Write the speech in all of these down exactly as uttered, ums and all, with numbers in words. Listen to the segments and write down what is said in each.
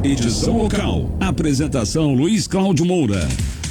edição local. Apresentação Luiz Cláudio Moura.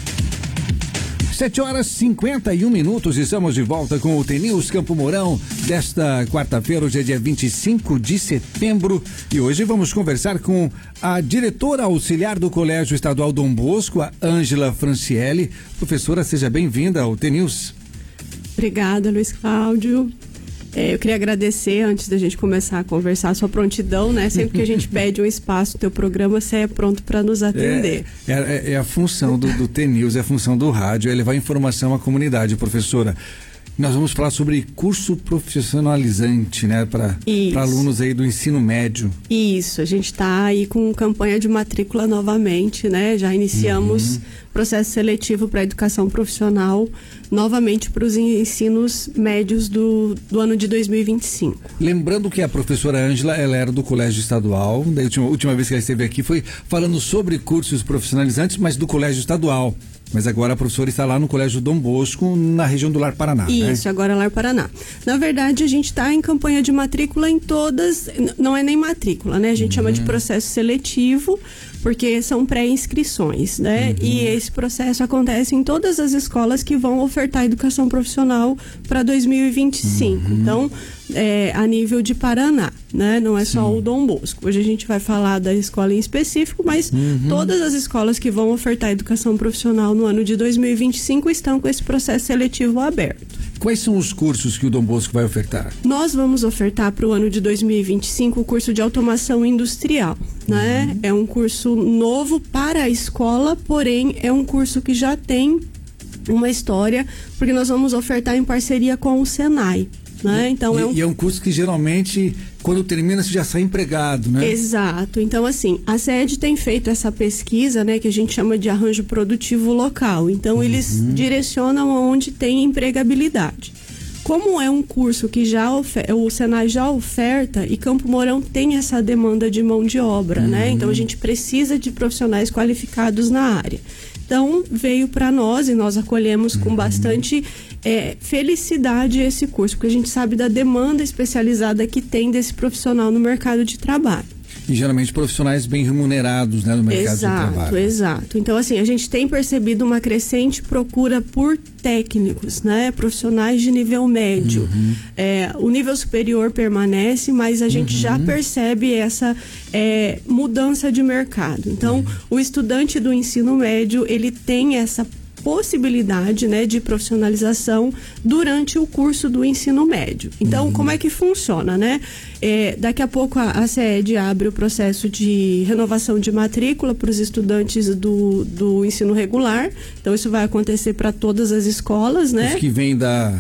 sete horas e cinquenta e um minutos, estamos de volta com o T News Campo Mourão desta quarta-feira, hoje é dia vinte e cinco de setembro, e hoje vamos conversar com a diretora auxiliar do Colégio Estadual Dom Bosco, a Ângela Franciele. Professora, seja bem-vinda ao T News. Obrigada, Luiz Cláudio. É, eu queria agradecer, antes da gente começar a conversar, a sua prontidão, né? Sempre que a gente pede um espaço no teu programa, você é pronto para nos atender. É, é, é a função do, do T News, é a função do rádio, é levar informação à comunidade, professora. Nós vamos falar sobre curso profissionalizante, né? Para alunos aí do ensino médio. Isso, a gente está aí com campanha de matrícula novamente, né? Já iniciamos uhum. processo seletivo para educação profissional novamente para os ensinos médios do, do ano de dois mil e vinte e cinco. Lembrando que a professora Ângela, ela era do Colégio Estadual, da última, última vez que ela esteve aqui foi falando sobre cursos profissionalizantes, mas do Colégio Estadual. Mas agora a professora está lá no Colégio Dom Bosco, na região do Lar Paraná. Isso, né? Agora Lar Paraná. Na verdade, a gente está em campanha de matrícula em todas, não é nem matrícula, né? A gente uhum. chama de processo seletivo, porque são pré-inscrições, né? Uhum. E esse processo acontece em todas as escolas que vão ofertar educação profissional para dois mil e vinte e cinco. Uhum. Então, é, a nível de Paraná, né? Não é só Sim. o Dom Bosco. Hoje a gente vai falar da escola em específico, mas uhum. todas as escolas que vão ofertar educação profissional no ano de dois mil e vinte e cinco estão com esse processo seletivo aberto. Quais são os cursos que o Dom Bosco vai ofertar? Nós vamos ofertar para o ano de dois mil e vinte e cinco o curso de automação industrial, né? Uhum. É um curso novo para a escola, porém é um curso que já tem uma história, porque nós vamos ofertar em parceria com o Senai. Né? Então, e, é um... e é um curso que geralmente, quando termina, você já sai empregado, né? Exato. Então, assim, a SED tem feito essa pesquisa, né, que a gente chama de arranjo produtivo local. Então, uhum. eles direcionam aonde tem empregabilidade. Como é um curso que já ofer- o Senai já oferta e Campo Mourão tem essa demanda de mão de obra, uhum. né? Então, a gente precisa de profissionais qualificados na área. Então, veio para nós e nós acolhemos com bastante é, felicidade esse curso, porque a gente sabe da demanda especializada que tem desse profissional no mercado de trabalho. E geralmente profissionais bem remunerados, né, no mercado exato, de trabalho. Exato. Então, assim, a gente tem percebido uma crescente procura por técnicos, né? Profissionais de nível médio. Uhum. É, o nível superior permanece, mas a gente uhum. já percebe essa é, mudança de mercado. Então, uhum. o estudante do ensino médio, ele tem essa possibilidade, né, de profissionalização durante o curso do ensino médio. Então, uhum. como é que funciona, né? É, daqui a pouco a, a SED abre o processo de renovação de matrícula para os estudantes do, do ensino regular. Então, isso vai acontecer para todas as escolas, né? Os que vêm da...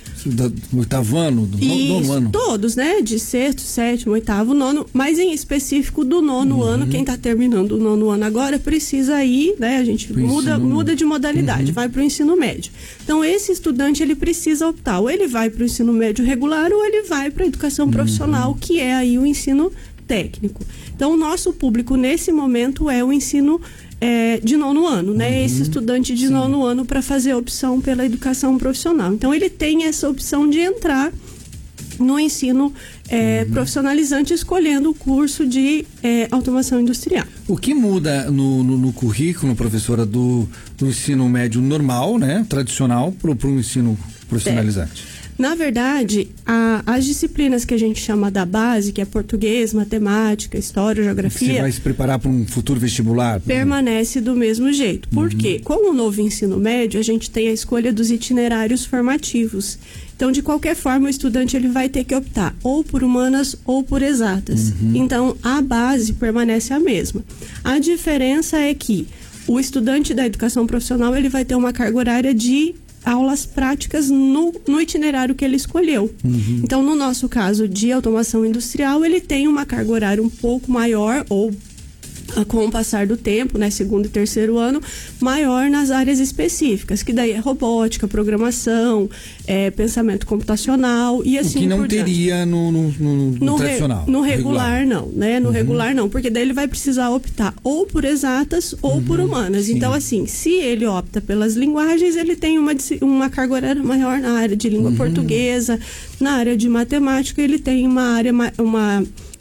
do oitavo ano, do Isso, nono ano. Todos, né? De sexto, sétimo, oitavo, nono, mas em específico do nono uhum. ano, quem está terminando o nono ano agora precisa ir, né? A gente pro muda, ensino... muda de modalidade, uhum. vai para o ensino médio. Então, esse estudante, ele precisa optar, ou ele vai para o ensino médio regular, ou ele vai para a educação uhum. profissional, que é aí o ensino técnico. Então, o nosso público, nesse momento, é o ensino É, de nono ano, né? Uhum, esse estudante de sim. nono ano para fazer a opção pela educação profissional. Então, ele tem essa opção de entrar no ensino é, uhum. profissionalizante, escolhendo o curso de é, automação industrial. O que muda no, no, no currículo, professora, do, do ensino médio normal, né? Tradicional, para o ensino profissionalizante? É. Na verdade, a, as disciplinas que a gente chama da base, que é português, matemática, história, geografia... Você vai se preparar para um futuro vestibular? Permanece do mesmo jeito. Por uhum. quê? Com o novo ensino médio, a gente tem a escolha dos itinerários formativos. Então, de qualquer forma, o estudante ele vai ter que optar ou por humanas ou por exatas. Uhum. Então, a base permanece a mesma. A diferença é que o estudante da educação profissional ele vai ter uma carga horária de aulas práticas no, no itinerário que ele escolheu. Uhum. Então, no nosso caso de automação industrial, ele tem uma carga horária um pouco maior, ou com o passar do tempo, né, segundo e terceiro ano, maior nas áreas específicas, que daí é robótica, programação, é, pensamento computacional e assim por diante. Que não teria no, no, no, no, no tradicional. Re, no regular, regular não, né? No uhum. regular não, porque daí ele vai precisar optar ou por exatas ou uhum. por humanas. Sim. Então, assim, se ele opta pelas linguagens, ele tem uma, uma carga horária maior na área de língua uhum. portuguesa, na área de matemática, ele tem uma área, uma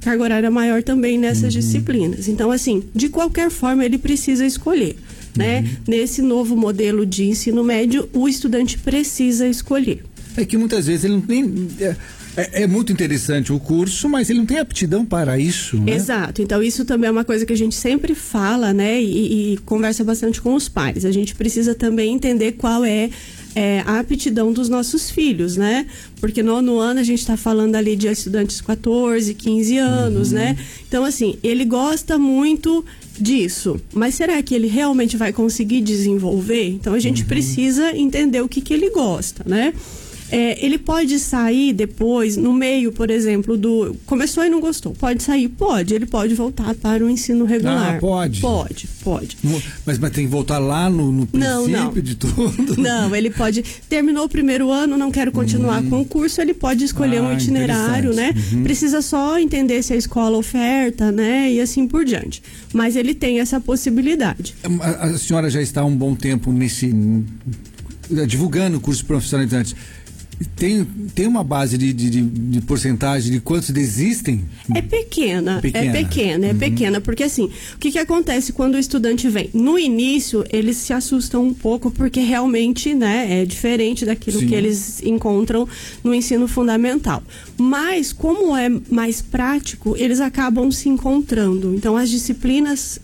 carga horária maior também nessas uhum. disciplinas. Então, assim, de qualquer forma, ele precisa escolher, né? Uhum. Nesse novo modelo de ensino médio, o estudante precisa escolher. É que muitas vezes ele não tem... É, é muito interessante o curso, mas ele não tem aptidão para isso, né? Exato. Então, isso também é uma coisa que a gente sempre fala, né? E, e conversa bastante com os pais. A gente precisa também entender qual é, é a aptidão dos nossos filhos, né? Porque no nono ano a gente está falando ali de estudantes de quatorze, quinze anos, uhum. né? Então, assim, ele gosta muito disso, mas será que ele realmente vai conseguir desenvolver? Então, a gente uhum. precisa entender o que, que ele gosta, né? É, ele pode sair depois, no meio, por exemplo, do... Começou e não gostou. Pode sair? Pode. Ele pode voltar para o ensino regular. Ah, pode? Pode, pode. Mas, mas tem que voltar lá no, no princípio não, não. de tudo? Não, ele pode... Terminou o primeiro ano, não quero continuar hum. com o curso, ele pode escolher ah, um itinerário, né? Uhum. Precisa só entender se a escola oferta, né? E assim por diante. Mas ele tem essa possibilidade. A, a senhora já está há um bom tempo nesse... divulgando o curso profissionalizante. Tem, tem uma base de, de, de porcentagem de quantos desistem? É pequena, pequena. é pequena, é uhum. pequena, porque assim, o que que acontece quando o estudante vem? No início, eles se assustam um pouco, porque realmente, né, é diferente daquilo Sim. que eles encontram no ensino fundamental. Mas, como é mais prático, eles acabam se encontrando. Então, as disciplinas,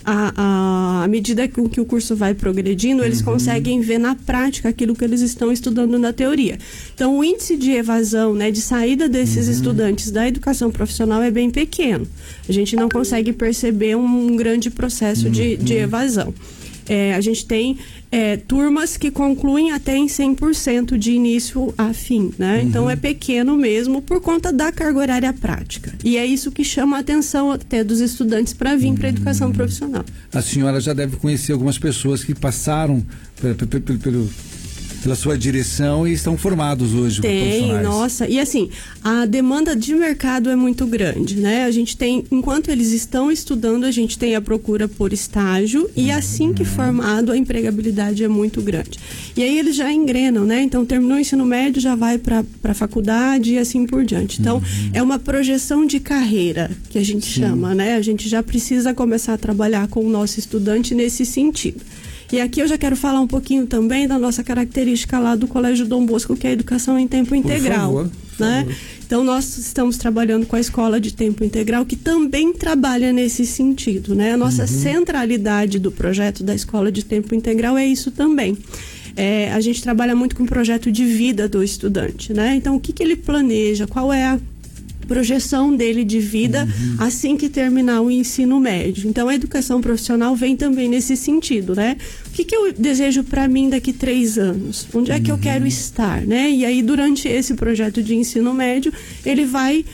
à medida que, que o curso vai progredindo, eles uhum. conseguem ver na prática aquilo que eles estão estudando na teoria. Então, o índice de evasão, né, de saída desses uhum. estudantes da educação profissional é bem pequeno. A gente não consegue perceber um, um grande processo uhum. de, de evasão. É, a gente tem é, turmas que concluem até em cem por cento de início a fim, né? Uhum. Então é pequeno mesmo por conta da carga horária prática. E é isso que chama a atenção até dos estudantes para vir uhum. para a educação profissional. A senhora já deve conhecer algumas pessoas que passaram pelo... pelo, pelo... pela sua direção e estão formados hoje. Tem, nossa, e assim, a demanda de mercado é muito grande, né? A gente tem, enquanto eles estão estudando, a gente tem a procura por estágio e assim que formado, a empregabilidade é muito grande. E aí eles já engrenam, né? Então, terminou o ensino médio, já vai para a faculdade e assim por diante. Então, uhum. é uma projeção de carreira que a gente Sim. chama, né? A gente já precisa começar a trabalhar com o nosso estudante nesse sentido. E aqui eu já quero falar um pouquinho também da nossa característica lá do Colégio Dom Bosco, que é a educação em tempo integral. Por favor, por né? favor. Então, nós estamos trabalhando com a escola de tempo integral, que também trabalha nesse sentido, né? A nossa uhum. centralidade do projeto da escola de tempo integral é isso também. É, a gente trabalha muito com o projeto de vida do estudante, né? Então, o que, que ele planeja? Qual é a projeção dele de vida uhum. assim que terminar o ensino médio. Então, a educação profissional vem também nesse sentido, né? O que, que eu desejo para mim daqui três anos? Onde é que uhum. eu quero estar, né? E aí, durante esse projeto de ensino médio, ele vai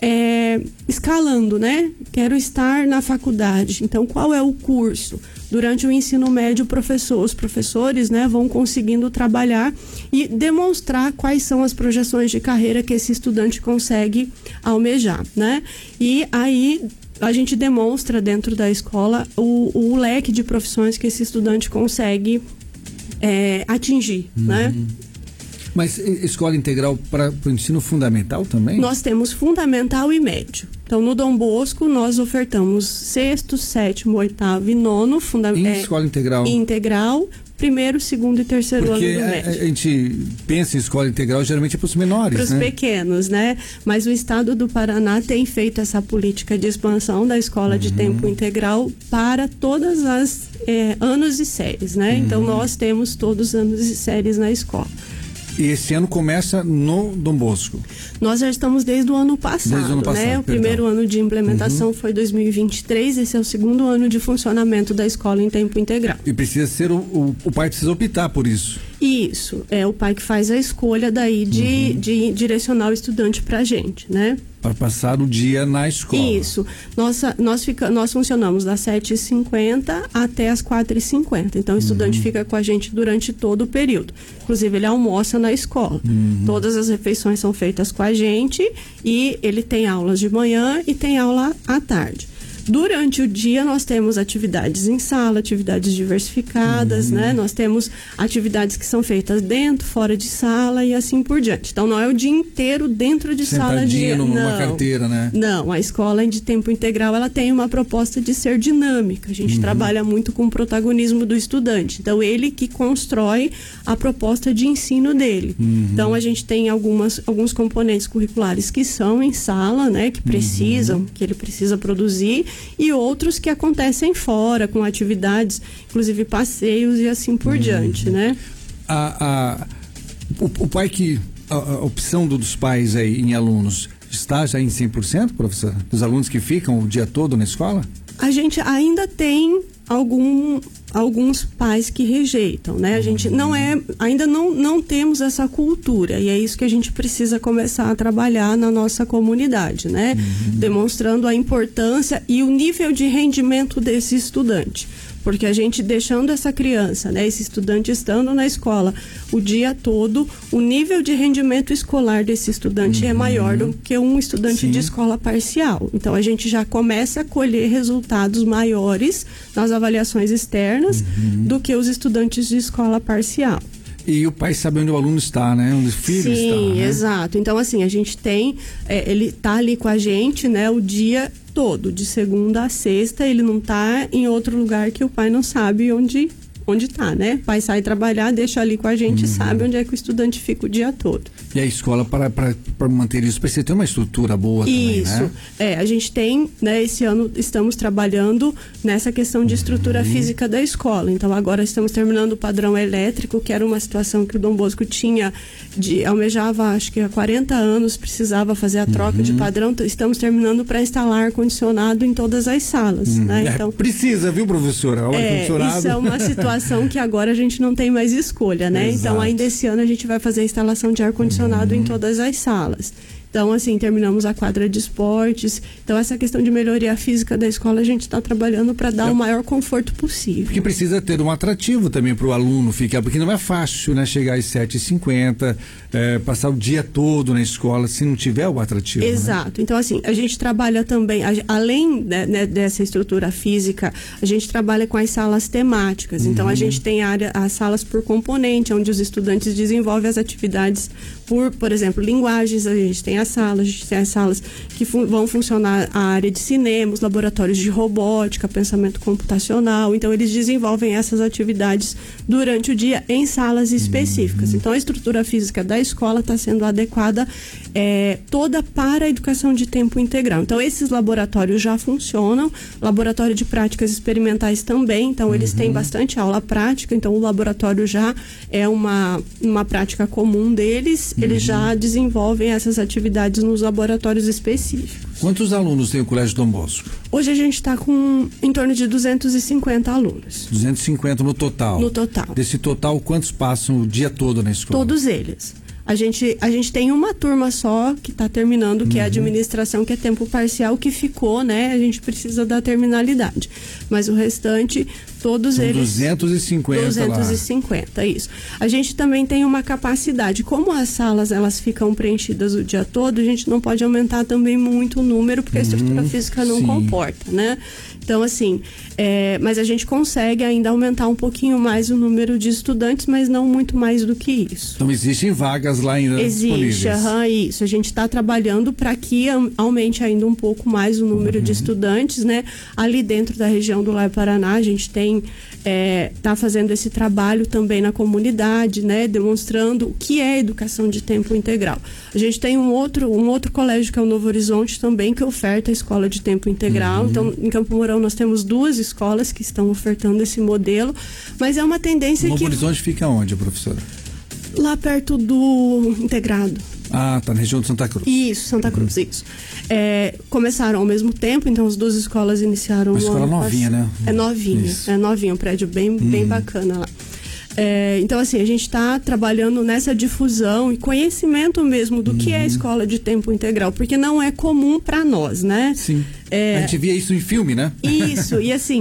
é, escalando, né? Quero estar na faculdade. Então, qual é o curso? Durante o ensino médio, o professor, os professores, né, vão conseguindo trabalhar e demonstrar quais são as projeções de carreira que esse estudante consegue almejar, né? E aí a gente demonstra dentro da escola o, o leque de profissões que esse estudante consegue é, atingir, uhum. né? Mas escola integral para o ensino fundamental também? Nós temos fundamental e médio. Então, no Dom Bosco, nós ofertamos sexto, sétimo, oitavo e nono. Funda- em é, escola integral? Integral, primeiro, segundo e terceiro Porque ano do a, médio. a gente pensa em escola integral geralmente é para os menores, Para os né? pequenos, né? Mas o estado do Paraná tem feito essa política de expansão da escola uhum. de tempo integral para todas as é, anos e séries, né? Uhum. Então, nós temos todos os anos e séries na escola. E esse ano começa no Dom Bosco? Nós já estamos desde o ano passado, desde o ano passado, né? O perdão. primeiro ano de implementação uhum. foi dois mil e vinte e três, esse é o segundo ano de funcionamento da escola em tempo integral. E precisa ser, o, o, o pai precisa optar por isso? Isso, é o pai que faz a escolha daí de, uhum. de direcionar o estudante pra gente, né? Para passar o dia na escola. Isso. Nossa, nós, fica, nós funcionamos das sete e cinquenta até as quatro e cinquenta. Então, o estudante uhum. fica com a gente durante todo o período. Inclusive, ele almoça na escola. Uhum. Todas as refeições são feitas com a gente e ele tem aulas de manhã e tem aula à tarde. Durante o dia nós temos atividades em sala, atividades diversificadas, uhum. né? Nós temos atividades que são feitas dentro, fora de sala e assim por diante. Então não é o dia inteiro dentro de sala de... Sentadinho numa não, carteira, né? Não, a escola de tempo integral ela tem uma proposta de ser dinâmica. A gente uhum. trabalha muito com o protagonismo do estudante. Então ele que constrói a proposta de ensino dele. Uhum. Então a gente tem algumas, alguns componentes curriculares que são em sala, né? Que precisam, uhum. que ele precisa produzir, e outros que acontecem fora, com atividades, inclusive passeios e assim por uhum. diante, né? A, a, o, o pai que, a, a opção do, dos pais aí em alunos, está já em cem por cento, professor? Dos alunos que ficam o dia todo na escola? A gente ainda tem algum, alguns pais que rejeitam, né? A gente não é, ainda não, não temos essa cultura, e é isso que a gente precisa começar a trabalhar na nossa comunidade, né? Uhum. Demonstrando a importância e o nível de rendimento desse estudante. Porque a gente deixando essa criança, né, esse estudante estando na escola o dia todo, o nível de rendimento escolar desse estudante uhum. é maior do que um estudante Sim. de escola parcial. Então a gente já começa a colher resultados maiores nas avaliações externas uhum. do que os estudantes de escola parcial. E o pai sabe onde o aluno está, né? Onde o filho Sim, está. Sim, né? Exato. Então, assim, a gente tem, é, ele tá ali com a gente, né, o dia todo, de segunda a sexta, ele não tá em outro lugar que o pai não sabe onde onde tá, né? O pai sai trabalhar, deixa ali com a gente, uhum. sabe onde é que o estudante fica o dia todo. E a escola, para, para, para manter isso, precisa ter uma estrutura boa isso. também, né? É, a gente tem, né, esse ano estamos trabalhando nessa questão de estrutura uhum. física da escola. Então agora estamos terminando o padrão elétrico, que era uma situação que o Dom Bosco tinha, de, almejava acho que há quarenta anos, precisava fazer a troca uhum. de padrão. Estamos terminando para instalar ar-condicionado em todas as salas, uhum. né? Então, é, precisa, viu, professora? É, isso é uma situação que agora a gente não tem mais escolha, né? Exato. Então ainda esse ano a gente vai fazer a instalação de ar-condicionado uhum. em todas as salas. Então, assim, terminamos a quadra de esportes. Então, essa questão de melhoria física da escola, a gente está trabalhando para dar é. o maior conforto possível. Porque precisa ter um atrativo também para o aluno ficar, porque não é fácil, né? Chegar às sete e cinquenta, é, passar o dia todo na escola, se não tiver o atrativo. Exato. Né? Então, assim, a gente trabalha também, a, além né, né, dessa estrutura física, a gente trabalha com as salas temáticas. Então, uhum. a gente tem a área, as salas por componente, onde os estudantes desenvolvem as atividades por, por exemplo, linguagens. A gente tem as salas, a gente tem as salas que fun- vão funcionar a área de cinema, os laboratórios de robótica, pensamento computacional. Então eles desenvolvem essas atividades durante o dia em salas específicas. Uhum. Então a estrutura física da escola está sendo adequada é, toda para a educação de tempo integral. Então esses laboratórios já funcionam, laboratório de práticas experimentais também, então eles uhum. têm bastante aula prática, então o laboratório já é uma, uma prática comum deles, uhum. eles já desenvolvem essas atividades nos laboratórios específicos. Quantos alunos tem o Colégio Dom Bosco? Hoje a gente está com em torno de duzentos e cinquenta alunos. duzentos e cinquenta no total? No total. Desse total, quantos passam o dia todo na escola? Todos eles. A gente, a gente tem uma turma só que está terminando, que uhum. é a administração, que é tempo parcial, que ficou, né? A gente precisa da terminalidade. Mas o restante, todos São eles... duzentos e cinquenta duzentos e cinquenta, lá. Isso. A gente também tem uma capacidade. Como as salas, elas ficam preenchidas o dia todo, a gente não pode aumentar também muito o número, porque uhum. a estrutura física não Sim. comporta, né? Então, assim, é, mas a gente consegue ainda aumentar um pouquinho mais o número de estudantes, mas não muito mais do que isso. Então, existem vagas lá ainda disponíveis? Existe, uhum, isso. A gente está trabalhando para que aumente ainda um pouco mais o número uhum. de estudantes, né? Ali dentro da região do Lai Paraná, a gente tem, é, tá fazendo esse trabalho também na comunidade, né? Demonstrando o que é educação de tempo integral. A gente tem um outro, um outro colégio que é o Novo Horizonte também, que oferta a escola de tempo integral. Uhum. Então, em Campo Mourão, nós temos duas escolas que estão ofertando esse modelo, mas é uma tendência Novo que... Novo Horizonte fica onde, professora? Lá perto do Integrado. Ah, tá na região de Santa Cruz. Isso, Santa Cruz, uhum. isso. É, começaram ao mesmo tempo, então as duas escolas iniciaram... Uma escola novinha, né? É novinha, isso. é novinha, um prédio bem, uhum. bem bacana lá. É, então, assim, a gente está trabalhando nessa difusão e conhecimento mesmo do uhum. que é a escola de tempo integral, porque não é comum para nós, né? Sim. É, a gente via isso em filme, né? Isso, e assim,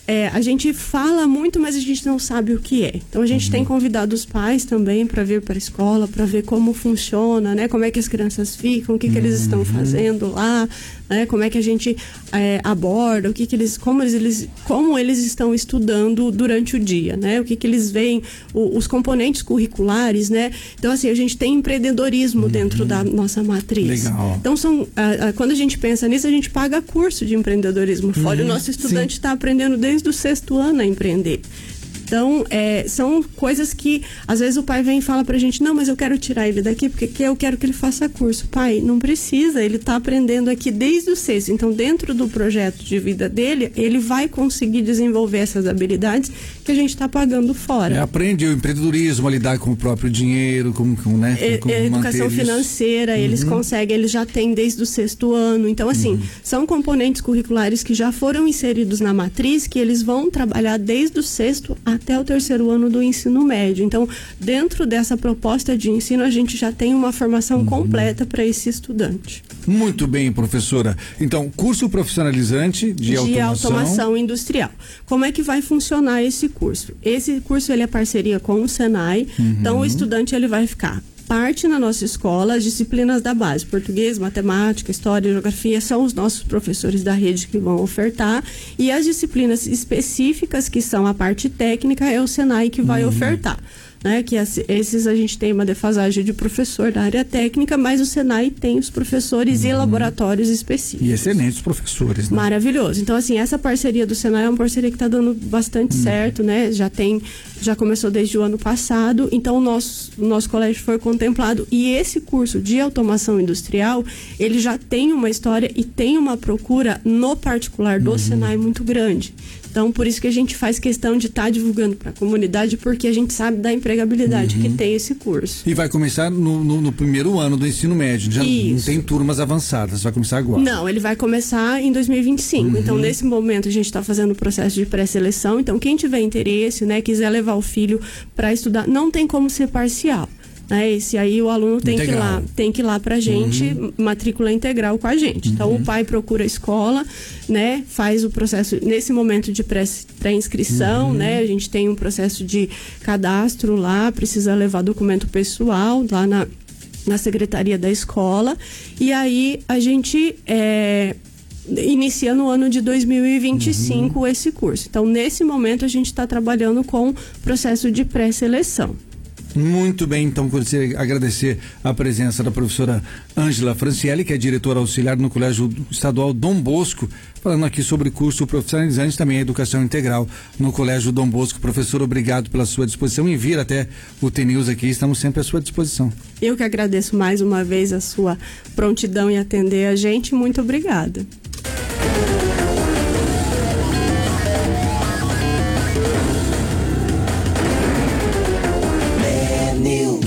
é, a gente fala muito, mas a gente não sabe o que é. Então a gente uhum. tem convidado os pais também para vir para a escola, para ver como funciona, né? Como é que as crianças ficam, o que, que eles estão fazendo lá, né? Como é que a gente é, aborda, o que, que eles, como eles, como eles estão estudando durante o dia, né? O que, que eles veem, o, os componentes curriculares, né? Então assim, a gente tem empreendedorismo uhum. dentro da nossa matriz. Legal. Então são, a, a, quando a gente pensa nisso, a gente paga curso de empreendedorismo fora. Uhum. O nosso estudante está aprendendo desde o sexto ano a empreender. Então, é, são coisas que, às vezes, o pai vem e fala pra gente, não, mas eu quero tirar ele daqui porque eu quero que ele faça curso. Pai, não precisa, ele tá aprendendo aqui desde o sexto. Então, dentro do projeto de vida dele, ele vai conseguir desenvolver essas habilidades que a gente está pagando fora. É, aprende o empreendedorismo, a lidar com o próprio dinheiro, com, com né? É, com é, educação financeira, uhum. eles conseguem, eles já têm desde o sexto ano. Então, assim, uhum. são componentes curriculares que já foram inseridos na matriz, que eles vão trabalhar desde o sexto até o terceiro ano do ensino médio. Então, dentro dessa proposta de ensino, a gente já tem uma formação uhum. completa para esse estudante. Muito bem, professora. Então, curso profissionalizante de, de automação... automação industrial. Como é que vai funcionar esse curso? Esse curso, ele é parceria com o Senai. Uhum. Então, o estudante, ele vai ficar parte na nossa escola, as disciplinas da base, português, matemática, história, geografia, são os nossos professores da rede que vão ofertar, e as disciplinas específicas, que são a parte técnica, é o Senai que vai uhum. ofertar. Né, que esses a gente tem uma defasagem de professor da área técnica, mas o Senai tem os professores uhum. e laboratórios específicos. E excelentes professores, né? Maravilhoso. Então, assim, essa parceria do Senai é uma parceria que está dando bastante uhum. certo, né? Já tem, já começou desde o ano passado, então o nosso, o nosso colégio foi contemplado. E esse curso de automação industrial, ele já tem uma história e tem uma procura no particular do uhum. Senai muito grande. Então, por isso que a gente faz questão de estar tá divulgando para a comunidade, porque a gente sabe da empregabilidade uhum. que tem esse curso. E vai começar no, no, no primeiro ano do ensino médio, já isso. não tem turmas avançadas, vai começar agora. Não, ele vai começar em dois mil e vinte e cinco. Uhum. Então, nesse momento, a gente está fazendo o processo de pré-seleção. Então, quem tiver interesse, né, quiser levar o filho para estudar, não tem como ser parcial. Né? Esse aí o aluno tem integral. que ir lá, tem que ir lá pra gente, uhum. matrícula integral com a gente. Uhum. Então o pai procura a escola, né? Faz o processo nesse momento de pré, pré-inscrição, uhum. né? A gente tem um processo de cadastro lá, precisa levar documento pessoal lá na, na secretaria da escola, e aí a gente é, inicia no ano de dois mil e vinte e cinco uhum. esse curso. Então nesse momento a gente está trabalhando com processo de pré-seleção. Muito bem, então, gostaria agradecer a presença da professora Ângela Franciele, que é diretora auxiliar no Colégio Estadual Dom Bosco, falando aqui sobre curso profissionalizante, também a educação integral no Colégio Dom Bosco. Professor, obrigado pela sua disposição em vir até o T News aqui, estamos sempre à sua disposição. Eu que agradeço mais uma vez a sua prontidão em atender a gente, muito obrigada.